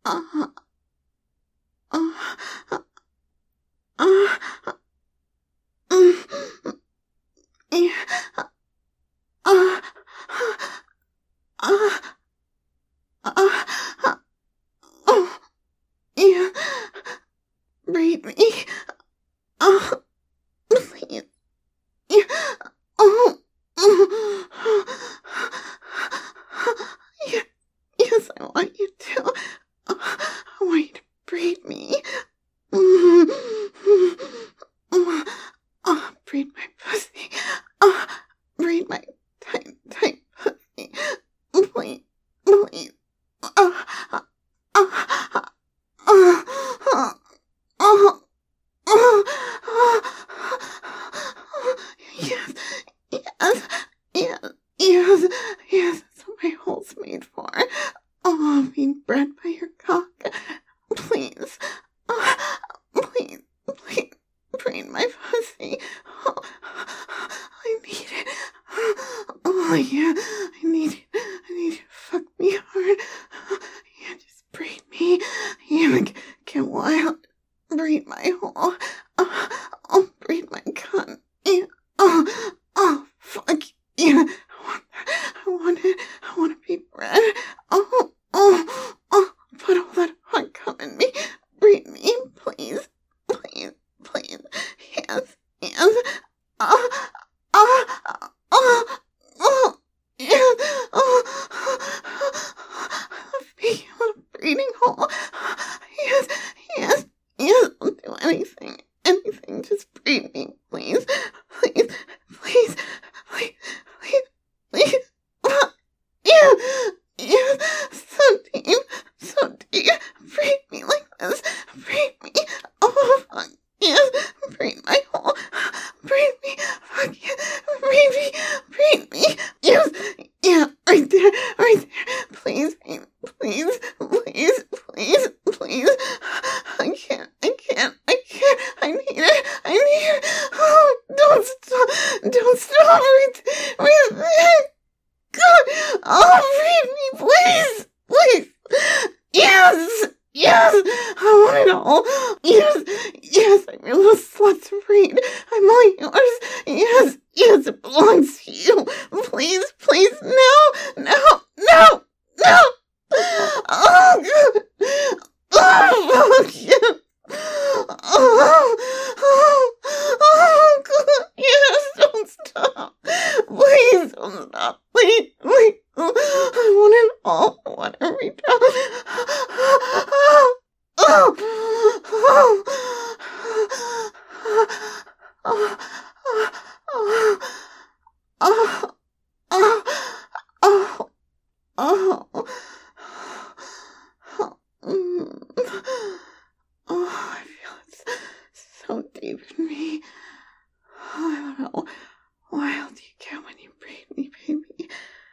Uh, uh, uh, yeah, uh, uh, oh, yeah, breathe me, please, yeah, oh, yeah, yes, I want you to, I want you to breathe me, breathe my pussy, breathe my tight, tight pussy, please, please, uh, uh, uh, uh, yes, yes, yes, yes, yes, that's what my hole's made for. Oh, being bred by your cock. Please, please, please, brain my pussy. Oh, I need it. Oh, yeah, I need it. I need you to fuck me hard. Yeah, just breathe me. Yeah, get wild. Breathe my hole. Oh, breathe my cunt. Yeah. Oh, fuck. Yeah, I want it. I want to be bred. Oh, put all that hot cum in me. Breathe me, please. Please, please. Yes, yes. Uh, yes. Speaking of a breathing hole. Yes, yes, yes. I'll do anything. Anything. Just breathe me, please. Please, please, please, please, please. Yeah, yeah, so deep, so deep. Breathe me like this. Breathe me. Oh, fuck. Yes, breathe my hole. Breathe me. Fuck yeah. Breathe me. Breathe me. Yes, yeah, right there, right there. Please, please, please, please, please. I can't. I need it. Oh, don't stop. Don't stop. Breathe there. God! Oh, feed me, please! Please! Yes! Yes! I want it all! Yes! Yes! I'm your little slut to breed! I'm all yours! Yes! Yes! It belongs to you! Please! Please! No! No! No! No! Oh, God! Oh, fuck you! Oh, God! Yes! Don't stop! Please don't stop! Please! I want it all. I want every drop. I feel it so deep in me. I don't know. Why else do you get when you breathe me, baby?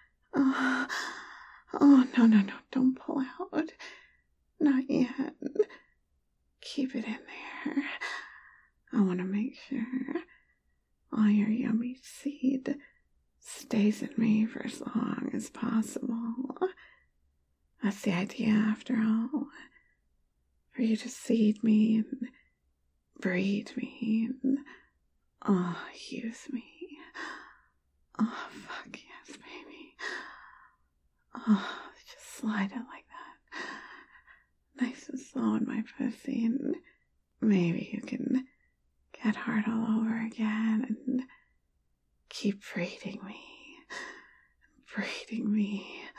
No, don't pull out. Not yet. Keep it in there. I want to make sure all your yummy seed stays in me for as long as possible. That's the idea, after all. For you to seed me and breed me and, use me. Oh, fuck yes, baby. Oh, just slide it like that. Nice and slow in my pussy, and maybe you can get hard all over again and keep breeding me.